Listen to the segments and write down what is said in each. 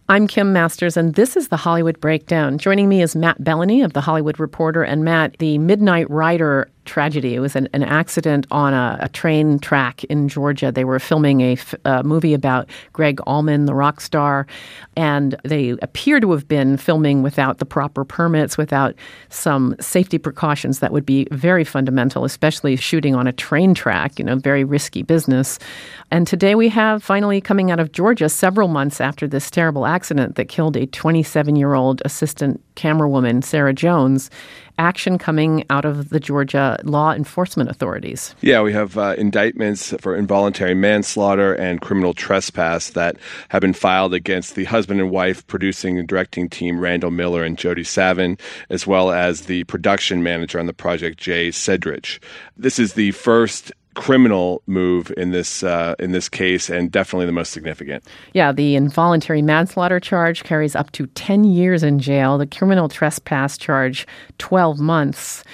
I'm Kim Masters, and this is The Hollywood Breakdown. Joining me is Matt Bellany of The Hollywood Reporter. And Matt, the Midnight Rider tragedy, it was an accident on a train track in Georgia. They were filming a movie about Greg Allman, the rock star, and they appear to have been filming without the proper permits, without some safety precautions that would be very fundamental, especially shooting on a train track, very risky business. And today we have, finally coming out of Georgia, several months after this terrible accident that killed a 27-year-old assistant camerawoman, Sarah Jones, action coming out of the Georgia law enforcement authorities. Yeah, we have indictments for involuntary manslaughter and criminal trespass that have been filed against the husband and wife producing and directing team, Randall Miller and Jody Savin, as well as the production manager on the project, Jay Sedrich. This is the first criminal move in this case, and definitely the most significant. Yeah, the involuntary manslaughter charge carries up to 10 years in jail. The criminal trespass charge, 12 months.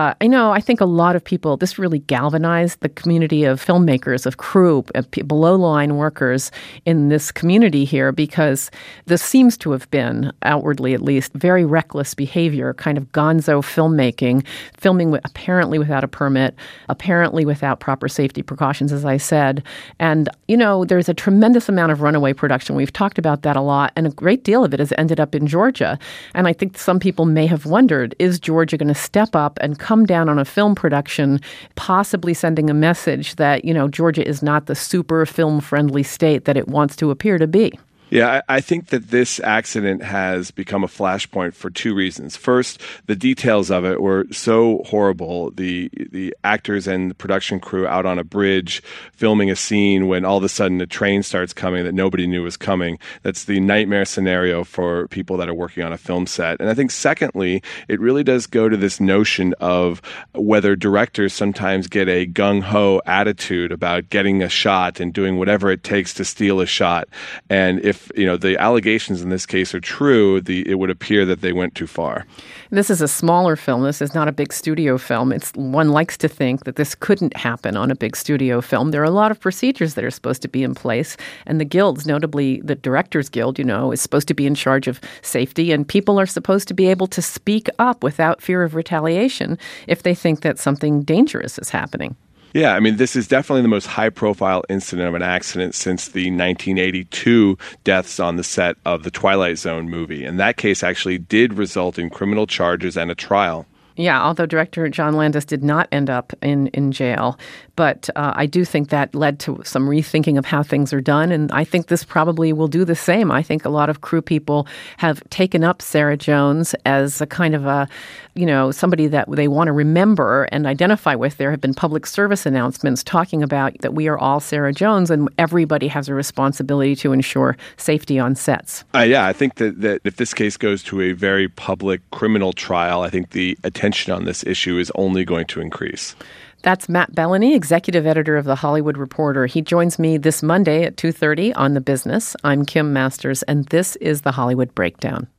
I think a lot of people, this really galvanized the community of filmmakers, of crew, of below-the-line workers in this community here, because this seems to have been, outwardly at least, very reckless behavior, kind of gonzo filmmaking, filming apparently without a permit, apparently without proper safety precautions, as I said. And, there's a tremendous amount of runaway production. We've talked about that a lot, and a great deal of it has ended up in Georgia. And I think some people may have wondered, is Georgia going to step up and come down on a film production, possibly sending a message that, Georgia is not the super film-friendly state that it wants to appear to be? Yeah, I think that this accident has become a flashpoint for two reasons. First, the details of it were so horrible. The actors and the production crew out on a bridge filming a scene when all of a sudden a train starts coming that nobody knew was coming. That's the nightmare scenario for people that are working on a film set. And I think secondly, it really does go to this notion of whether directors sometimes get a gung-ho attitude about getting a shot and doing whatever it takes to steal a shot. And if the allegations in this case are true, it would appear that they went too far. This is a smaller film. This is not a big studio film. One likes to think that this couldn't happen on a big studio film. There are a lot of procedures that are supposed to be in place, and the guilds, notably the Directors Guild, is supposed to be in charge of safety, and people are supposed to be able to speak up without fear of retaliation if they think that something dangerous is happening. Yeah, this is definitely the most high-profile incident of an accident since the 1982 deaths on the set of the Twilight Zone movie. And that case actually did result in criminal charges and a trial. Yeah, although director John Landis did not end up in jail. But I do think that led to some rethinking of how things are done. And I think this probably will do the same. I think a lot of crew people have taken up Sarah Jones as a kind of somebody that they want to remember and identify with. There have been public service announcements talking about that we are all Sarah Jones, and everybody has a responsibility to ensure safety on sets. I think that if this case goes to a very public criminal trial, I think the attention on this issue is only going to increase. That's Matt Bellany, executive editor of The Hollywood Reporter. He joins me this Monday at 2:30 on The Business. I'm Kim Masters, and this is The Hollywood Breakdown.